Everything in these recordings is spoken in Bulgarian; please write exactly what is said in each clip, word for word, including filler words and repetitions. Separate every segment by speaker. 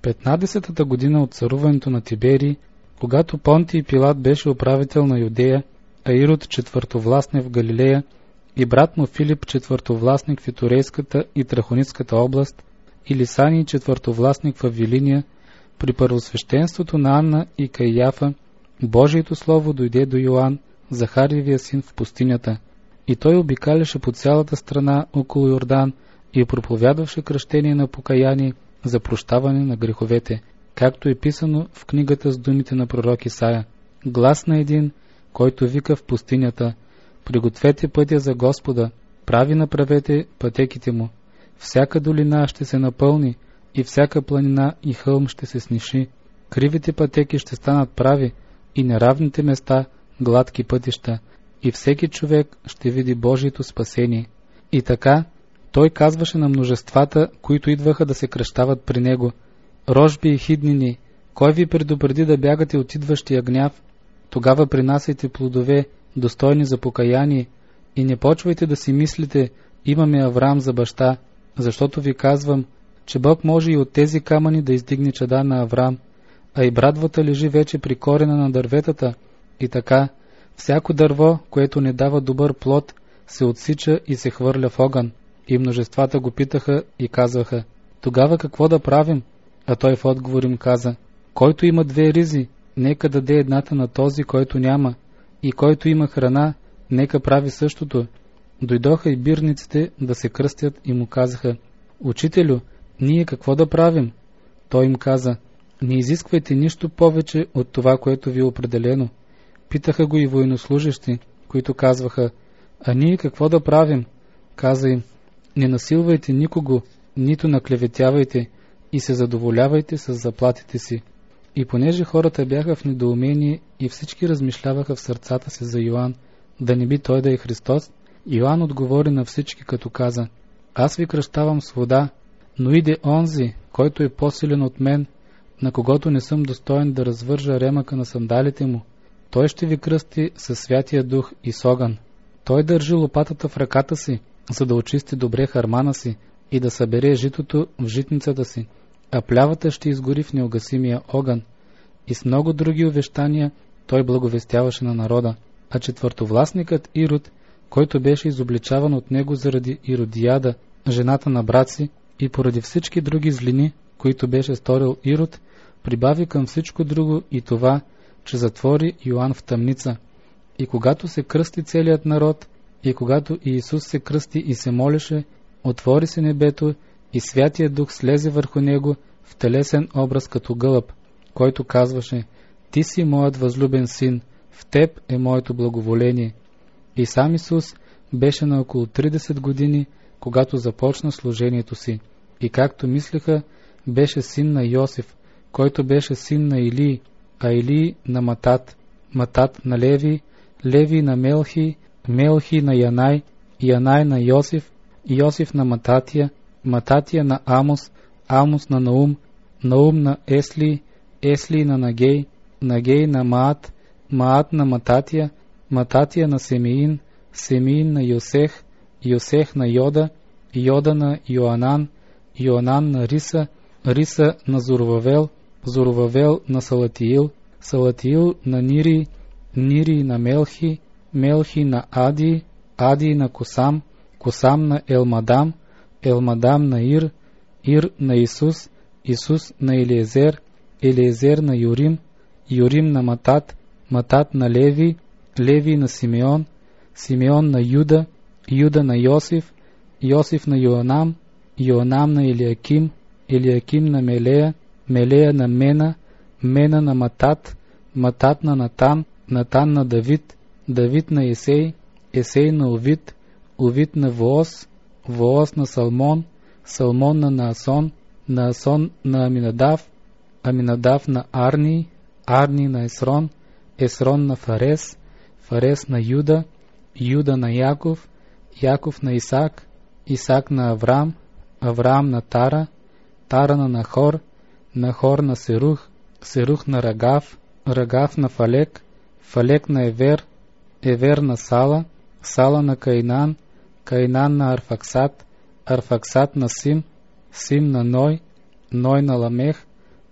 Speaker 1: петнадесетата година от царуването на Тиберий, когато Понтий Пилат беше управител на Юдея, а Ирод четвъртовластник в Галилея и брат му Филип четвъртовластник в Итурейската и Трахоницката област и Лисаний четвъртовластник в Авилиния, при първосвещенството на Анна и Кайяфа, Божието слово дойде до Йоан, Захариевия син, в пустинята, и той обикаляше по цялата страна около Йордан и проповядваше кръщение на покаяние за прощаване на греховете, както е писано в книгата с думите на пророк Исаия: глас на един, който вика в пустинята: пригответе пътя за Господа, прави направете пътеките му. Всяка долина ще се напълни и всяка планина и хълм ще се сниши. Кривите пътеки ще станат прави и неравните места гладки пътища, и всеки човек ще види Божието спасение. И така той казваше на множествата, които идваха да се кръщават при него: рожби и хиднини, кой ви предупреди да бягате от идващия гняв? Тогава принасяйте плодове, достойни за покаяние, и не почвайте да си мислите: имаме Авраам за баща, защото ви казвам, че Бог може и от тези камъни да издигне чада на Авраам, а и брадвата лежи вече при корена на дърветата. И така, всяко дърво, което не дава добър плод, се отсича и се хвърля в огън. И множествата го питаха и казваха: тогава какво да правим? А той в отговор им каза: който има две ризи, нека даде едната на този, който няма, и който има храна, нека прави същото. Дойдоха и бирниците да се кръстят и му казаха: учителю, ние какво да правим? Той им каза: не изисквайте нищо повече от това, което ви е определено. Питаха го и военнослужещи, които казваха: а ние какво да правим? Каза им: не насилвайте никого, нито наклеветявайте, и се задоволявайте с заплатите си. И понеже хората бяха в недоумение и всички размишляваха в сърцата си за Йоан, да не би той да е Христос, Йоан отговори на всички, като каза: аз ви кръщавам с вода, но иде онзи, който е по-силен от мен, на когото не съм достоен да развържа ремъка на сандалите му. Той ще ви кръсти със Святия Дух и с огън. Той държи лопатата в ръката си, за да очисти добре хармана си и да събере житото в житницата си, а плявата ще изгори в неугасимия огън. И с много други увещания той благовестяваше на народа. А четвъртовластникът Ирод, който беше изобличаван от него заради Иродияда, жената на брат си, и поради всички други злини, които беше сторил Ирод, прибави към всичко друго и това, че затвори Йоан в тъмница. И когато се кръсти целият народ, и когато Иисус се кръсти и се молеше, отвори се небето и Святия Дух слезе върху него в телесен образ като гълъб, който казваше: ти си моят възлюбен син, в теб е моето благоволение. И сам Исус беше на около тридесет години, когато започна служението си, и както мислеха, беше син на Йосиф, който беше син на Илий, а Илий на Матат, Матат на Леви, Леви на Мелхи, Мелхи на Янай, Янай на Йосиф, Йосиф на Мататия, Мататия на Амос, Амос на Наум, Наум на Если, Если на Нагей, Нагей на Маат, Маат на Мататия, Мататия на Семеин, Семеин на Йосех, Йосех на Йода, Йода на Йоанан, Йоанан на Риса, Риса на Зоровавел, Зоровавел на Салатиил, Салатиил на Нири, Нири на Мелхи, Мелхи на Ади, Ади на Косам, Косам на Елмадам, Елмадам на Ир, Ир на Исус, Исус на Елиезер, Елиезер на Юрим, Юрим на Матат, Матат на Леви, Леви на Симеон, Симеон на Юда, Юда на Йосиф, Йосиф на Йоанам, Йоанам на Елиаким, Елиаким на Мелея, Мелея на Мена, Мена на Матат, Матат на Натан, Натан на Давид, Давид на Есей, Есей на Овид, Овид на Воос, Воос на Салмон, Салмон на Наасон, Наасон на Аминадав, Аминадав на Арни, Арни на Есрон, Есрон на Фарес, Фарес на Юда, Юда на Яков, Яков на Исак, Исак на Авраам, Авраам на Тара, Тара на Нахор, Нахор на Серух, Серух на Рагав, Рагав на Фалек, Фалек на Евер, Евер на Сала, Сала на Кайнан, Кайнан на Арфаксат, Арфаксат на Сим, Сим на Ной, Ной на Ламех,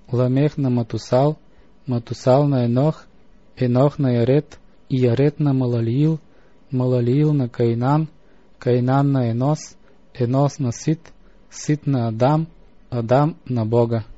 Speaker 1: Ламех на Матусал, Матусал на Енох, Енох на Яред, и Яред на Малалиил, Малалиил на Каинан, Каинан на Енос, Енос на Сит, Сит на Адам, Адам на Бога.